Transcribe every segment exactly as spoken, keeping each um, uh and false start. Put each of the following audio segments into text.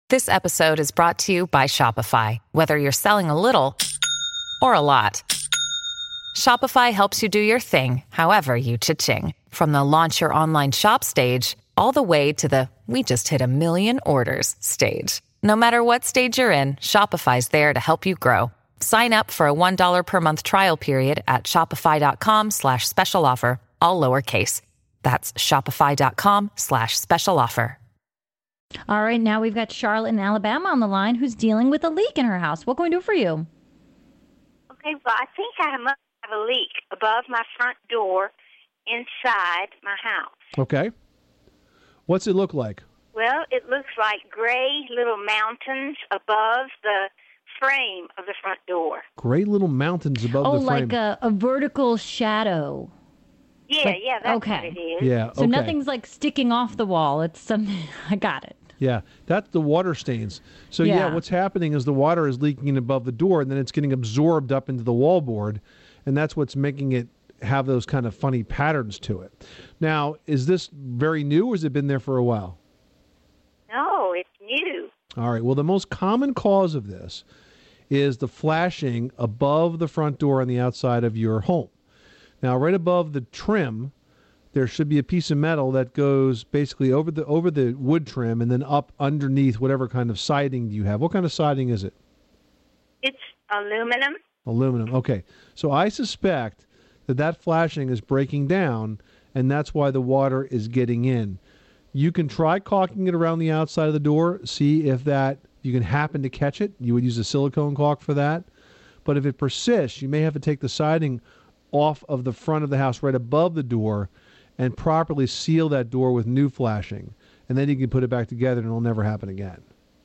This episode is brought to you by Shopify. Whether you're selling a little or a lot, Shopify helps you do your thing, however you cha-ching. From the launch your online shop stage, all the way to the we just hit a million orders stage. No matter what stage you're in, Shopify's there to help you grow. Sign up for a one dollar per month trial period at shopify.com slash special offer, all lowercase. That's shopify.com slash special offer. All right, now we've got Charlotte in Alabama on the line who's dealing with a leak in her house. What can we do for you? Okay, well, I think I must have a leak above my front door inside my house. Okay. What's it look like? Well, it looks like gray little mountains above the frame of the front door. Gray little mountains above oh, the frame. like a, a vertical shadow. Yeah, like, yeah, that's okay. what it is. Yeah, So okay. nothing's like sticking off the wall. It's something. I got it. Yeah, that's the water stains. So yeah. Yeah. what's happening is the water is leaking above the door, and then it's getting absorbed up into the wallboard, and that's what's making it have those kind of funny patterns to it. Now, is this very new, or has it been there for a while? No, it's new. All right. Well, the most common cause of this is the flashing above the front door on the outside of your home. Now, right above the trim, there should be a piece of metal that goes basically over the over the wood trim and then up underneath whatever kind of siding you have. What kind of siding is it? It's aluminum. Aluminum. Okay. So I suspect that that flashing is breaking down, and that's why the water is getting in. You can try caulking it around the outside of the door, see if that you can happen to catch it. You would use a silicone caulk for that. But if it persists, you may have to take the siding off of the front of the house right above the door and properly seal that door with new flashing. And then you can put it back together and it'll never happen again.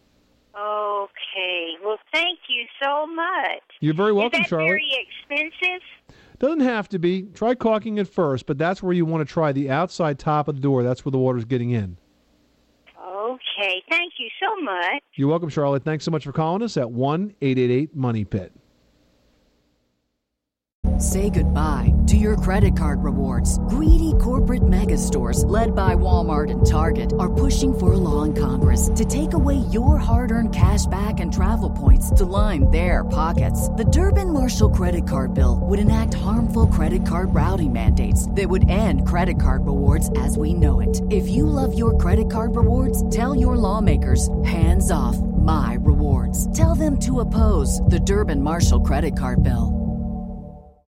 Okay. Well, thank you so much. You're very welcome, Is that Charlotte. very expensive? Doesn't have to be. Try caulking it first, but that's where you want to try the outside top of the door. That's where the water's getting in. Okay. Thank you so much. You're welcome, Charlotte. Thanks so much for calling us at one eight eight eight money pit. Say goodbye to your credit card rewards. Greedy corporate mega stores, led by Walmart and Target, are pushing for a law in Congress to take away your hard-earned cash back and travel points to line their pockets. The Durbin-Marshall credit card bill would enact harmful credit card routing mandates that would end credit card rewards as we know it. If you love your credit card rewards, tell your lawmakers, hands off my rewards. Tell them to oppose the Durbin-Marshall credit card bill.